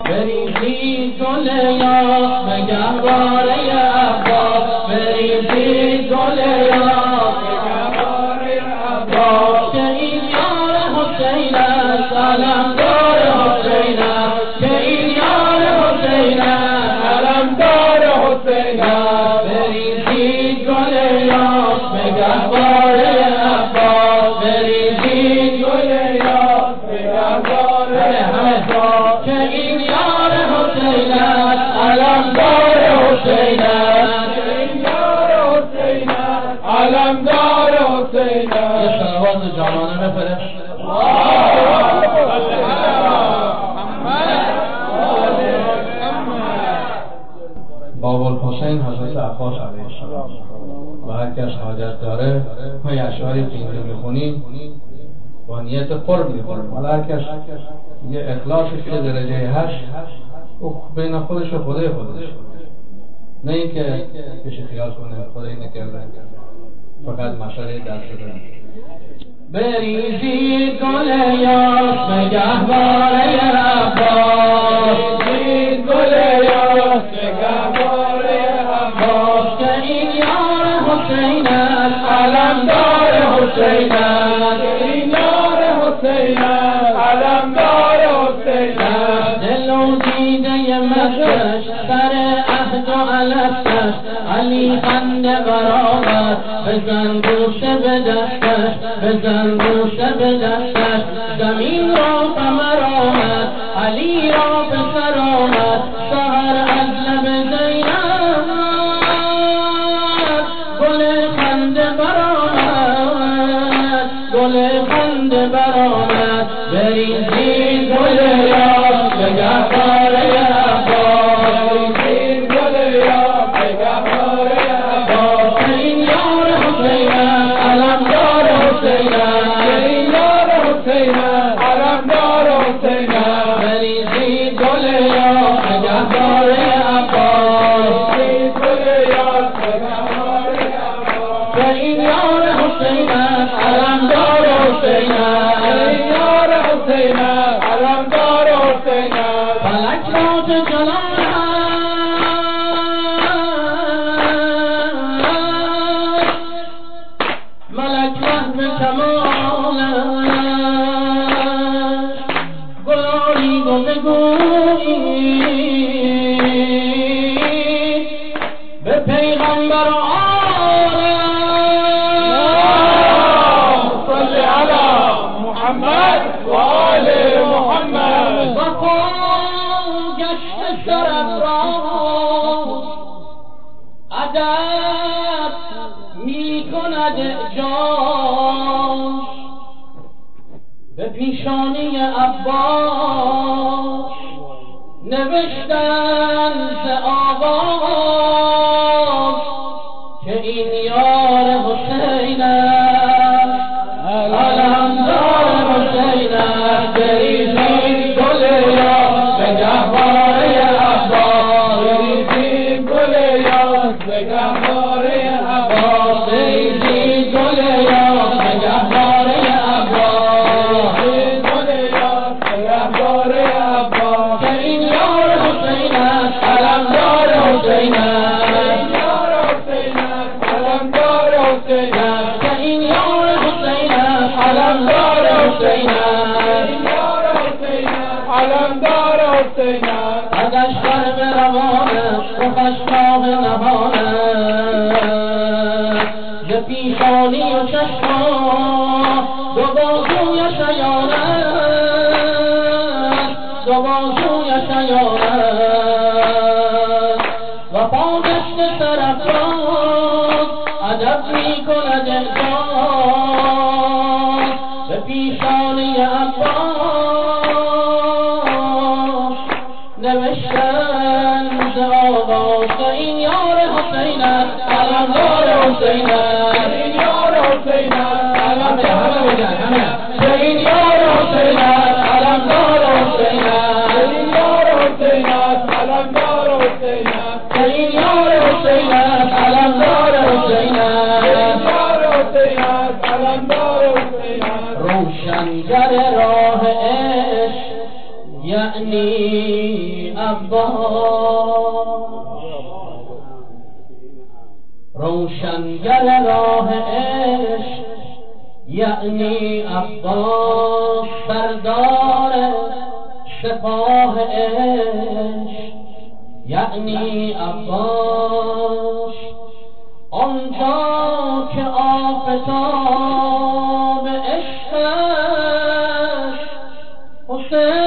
بریزید گل یاس به گهواره عباس، بریزید گل یاس به گهواره عباس، که این یار حسین است، علمدار حسین است، که این یار حسین است، علمدار حسین است. بریزید گل یاس به گهواره عباس، بریزید گل یاس به گهواره عباس، که این یار حسین است، علمدار حسین است، که این یار حسین است، علمدار حسین است. یه صلوات جانانه بفرست. باب الحسین حضرت عباس علیه السلام. و هر کس حاجت داره ما یه اشعاری که اینجا میخونیم با نیت قرب میخونیم. ولی هر کس یه اخلاصی که درجه هست او بین خودش و خدای خودش، نه اینکه کسی خیال کنه خدای نکرده فقط مسئله دست داره. بریزید گل یاس به گهواره عباس، بریزید گل یاس به گهواره عباس، که این یار حسین است، علمدار حسین است، که این یار حسین است، علمدار حسین است. دل و دیده مستش سر عهد و علفتش، علی خنده برآمد بزن گوشه به دستش، بزن گوشه به دستش. زمین را قمر آمد، علی را به سر آمد، سحر از لب زینب گل خنده برآمد، گل خنده برآمد. بریزید گل یاس به گهواره عباس، بریزید گل یاس به گهواره عباس، که این یار حسین است، علمدار حسین است، که این یار حسین است، علمدار حسین است. بریزید گل یاس به گهواره عباس، بریزید گل یاس به گهواره عباس، که این یار حسین است، علمدار حسین است، که این یار حسین است، علمدار حسین است. فلک را به جلال ملک وهم کمالش، گلاری و بگویی به پیغمبر آره صل علی محمد و آل محمد. وفا گشت سرافراز، ادب می کند اعجاز، به پیشانی عباس نوشتن ز آغاز، که این یار حسین است، علمدار حسین است. بریزید گل یاس به گهواره عباس، بریزید گل یاس به گهواره عباس، بریزید گل یاس به گهواره عباس، بریزید گل یاس به گهواره عباس، که این یار حسین است، علمدار حسین است، که این یار حسین است، علمدار حسین است، که این یار حسین است، علمدار حسین است، که این یار حسین است، علمدار حسین است. ازش سر به روانه رخش ماه نهانه، ز پیشانی و چشما دو بازویش عیانه، دو بازویش عیانه. وفا گشت سرافراز، ادب می کند اعجاز، به پیشانی عباس نوشتن ز آغاز، که این یار حسین است، علمدار حسین است، که این یار حسین است، علمدار حسین است، که این یار حسین است، علمدار حسین است، که این یار حسین است، علمدار حسین است، که این یار حسین است، علمدار حسین است، که این یار حسین است، علمدار حسین است. روشنگر راه عشق یعنی عباس روشنگر راه عشق یعنی عباس سردار سپاه عشق یعنی عباس آنجا که آفتاب عشق است حسین